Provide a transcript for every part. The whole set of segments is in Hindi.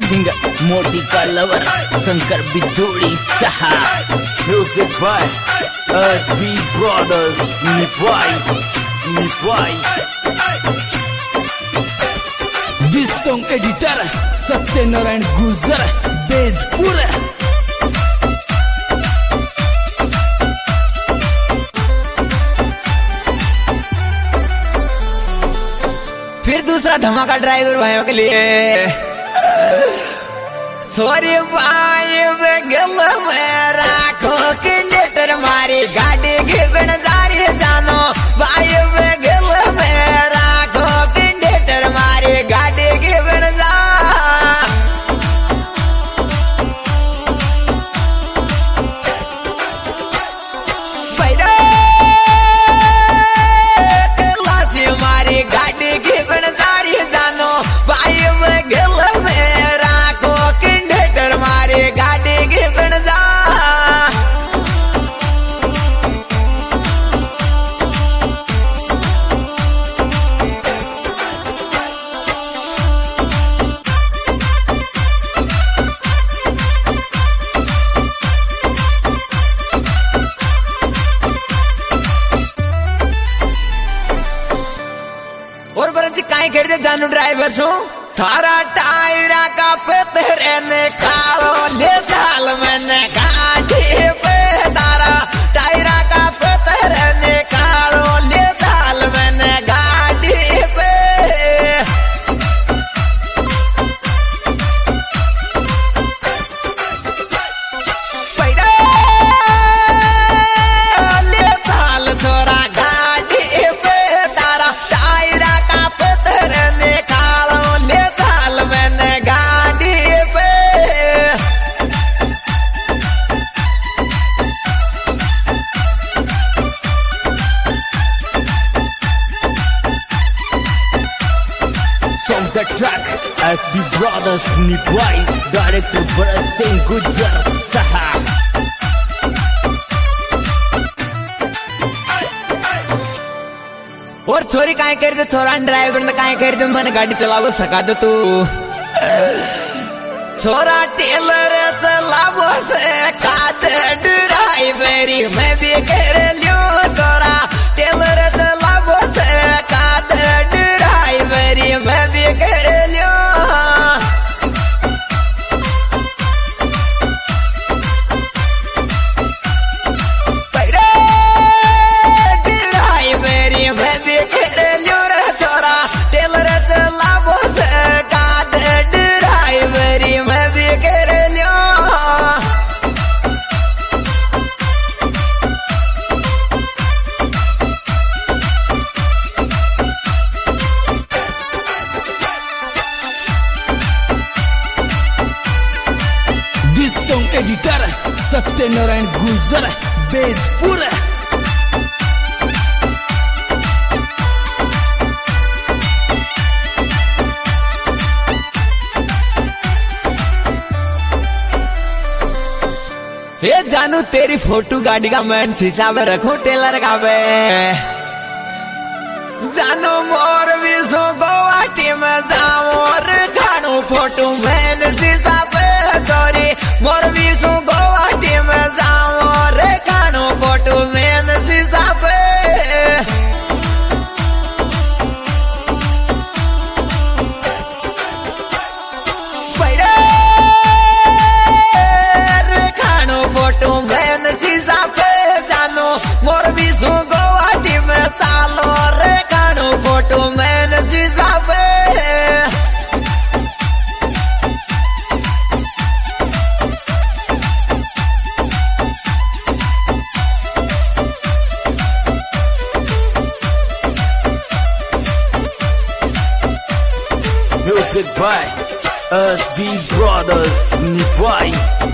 सिंगर मोटी का लवर शंकर बिजोड़ी सहा। म्यूजिक बाय एसबी ब्रदर्स निभाई। This song editor Satyanarayan Gujar Bejpur. फिर दूसरा धमाका ड्राइवर भाइयों के लिए। सॉरी भाई गल में राखो कंडक्टर मारी गाड़ी गिरन जारी जानो। भाई गल में राखो कंडक्टर मारी गाड़ी गिरन जा। मारी गाड़ी गिरन जारी जानो। भाई गल में राखो कंडक्टर मारी गाड़ी गिरन जा। और बरजी काई कर दे जानू ड्राइवर छू थारा टायरा का पेतरे ने कालो ले जाल मैंने गाड़ी पे तारा टायरा का पेतरे ने कालो ले जाल मैंने गाड़ी पे। ले जाल छोरा गाड़ी पे तारा टायरा का पेतरे ने कालो ले जाल मैंने गाड़ी पे। Song the track SB brothers निभाई। डायरेक्टर भरत सिंह गुजर सहा। और छोरी काहे कर दे छोरा ड्राइवर ने काहे कर दे मन गाड़ी चलावो सका दो तू। छोरा टेलर चलावो से काद ड्राइवरी मैं भी कर लियो। छोरा टेलर चलावो से काद ड्राइवरी मैं भी कर लियो। ड्राइवरी मैं भी कर लियो रे छोरा टेलर चलावो से काद ड्राइवरी मैं भी कर लियो। This song editor Satyanarayan Gujar Bejpur. ये जानू तेरी फोटो गाड़ी का मैं शीशा में रखूं टेलर का मैं। जानू मोर भी सो गुवाहाटी में जाऊं और खानू फोटो मैंने शीशा पे चोरी। मोर भी सो गुवाहाटी में जाऊं और खानू फोटो मैंने शीशा पे। फोटो मैंने शीशा पे जानो मोर भी सो गुवाहाटी में चालो रे खानो फोटो मैंने शीशा पे। Music by SB Brothers निभाई।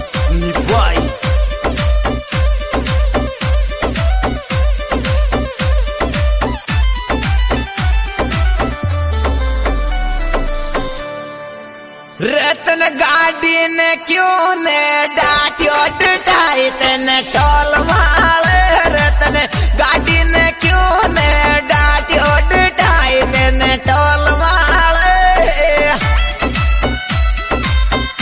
रतन गाड़ी ने क्यों ने डांटियो डटाई तेने टोल माले। रतन गाड़ी ने क्यों ने डांटियो डटाई तेने टोल माले।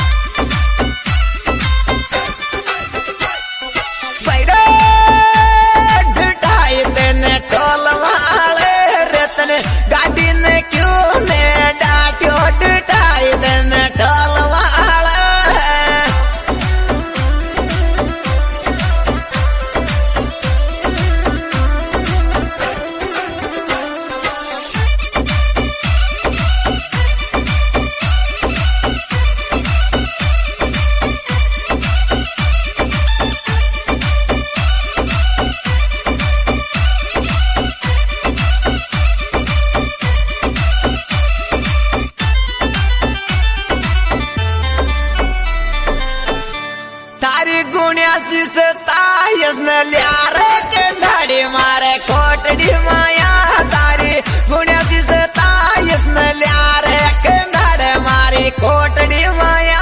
गुण्यासी से तायस न ल्यार के धाड़ी मारे कोटड़ी माया तारी गुण्यासी से तायस न ल्यार के धाड़े मारी कोटड़ी माया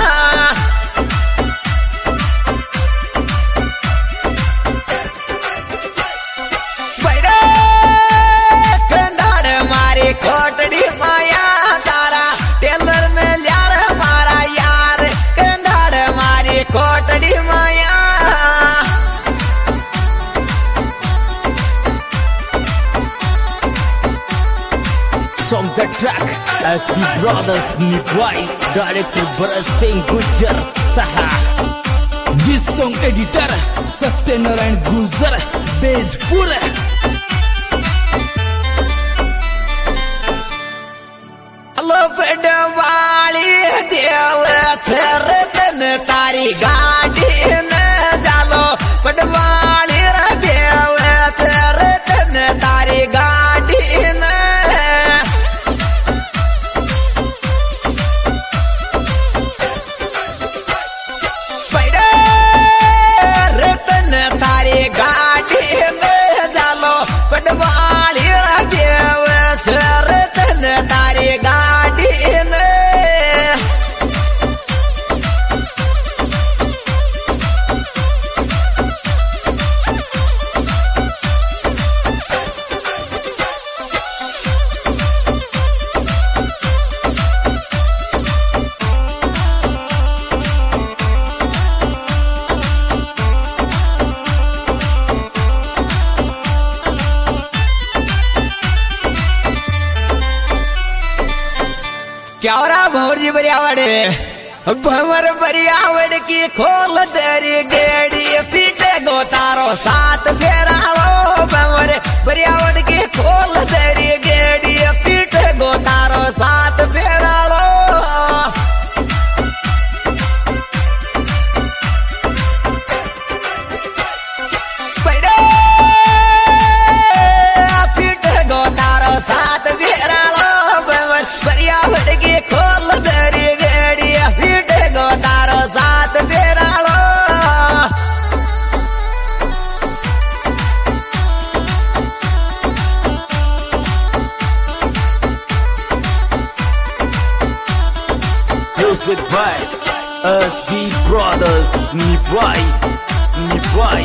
कोटड़ी माया तारा टेलर में ल्यार मारा यार कंधाड़ मारी कोटड़ी माया From the track SB Brothers Nitwai, director Bharat Singh Gujjar Saha. This song editor Satyanarayan Gujjar Bejpur. पडवाली देव थरतन तारी गाड़ी न जालो पडवाली देव थरतन तारी गाड़ी न रतन तारी गाड़ी न जालो पडवाली देव थरतन तारी गाड़ी न क्या हो रहा भौर जी बरियावड़े भंवर बरियावड़ की खोल तेरी गेड़ी पीटे गोतारो सात फेरा लो भंवर बरियावड़ की खोल तेरी गेड़ी पीटे गोतारो सात फेरा लो पीटे गोतारो सात फेरा लो भंवर बरियावड़ की खोल तेरी गेड़ी पीटे गोतारो सात फेरा लो Music by SB Brothers Nitwai.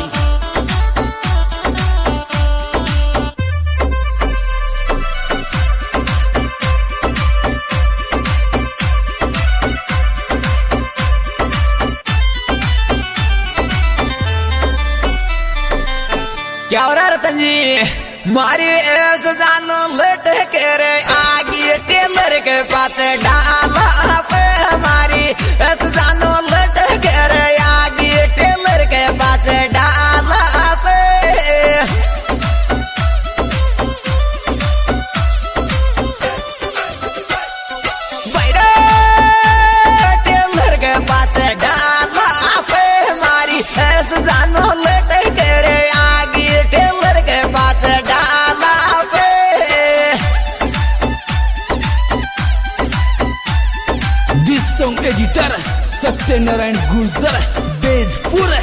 क्या हो रहा रतन जी मारी ऐसे जानो लट के रे आगे टेलर के पास डाला पे हमारी ऐसे जानो लट के रे आगे टेलर के पास डाला पे टेलर के पास डाला पे हमारी ऐसे जानो लट के रे टेलर के पास डाला पे This song editor Satyanarayan Gujjar Bejpur.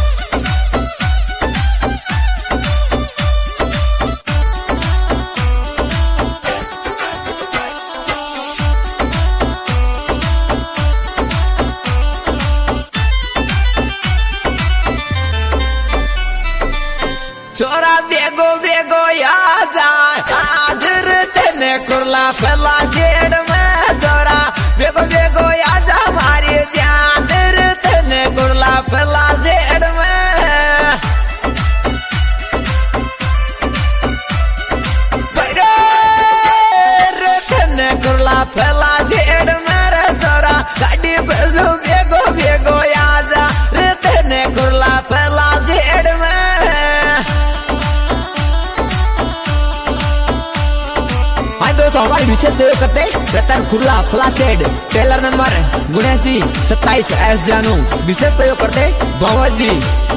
छोरा बेगो बेगो या जा हाजिर तेने कुरला फैला जेड़ में छोरा बेगो बेगो या जा हमारी जान तेने कुरला फैला जेड़ में तेने कुरला फैला जेड़ में रे छोरा गाड़ी बेजो बेगो बेगो या जा तेने कुरला फैला जेड़ में दोस्तों हमारी विशेष सेवा करते रतन खुला फ्लासेड टेलर नंबर 7927 एस जानू विशेष सहयोग करते भंवर जी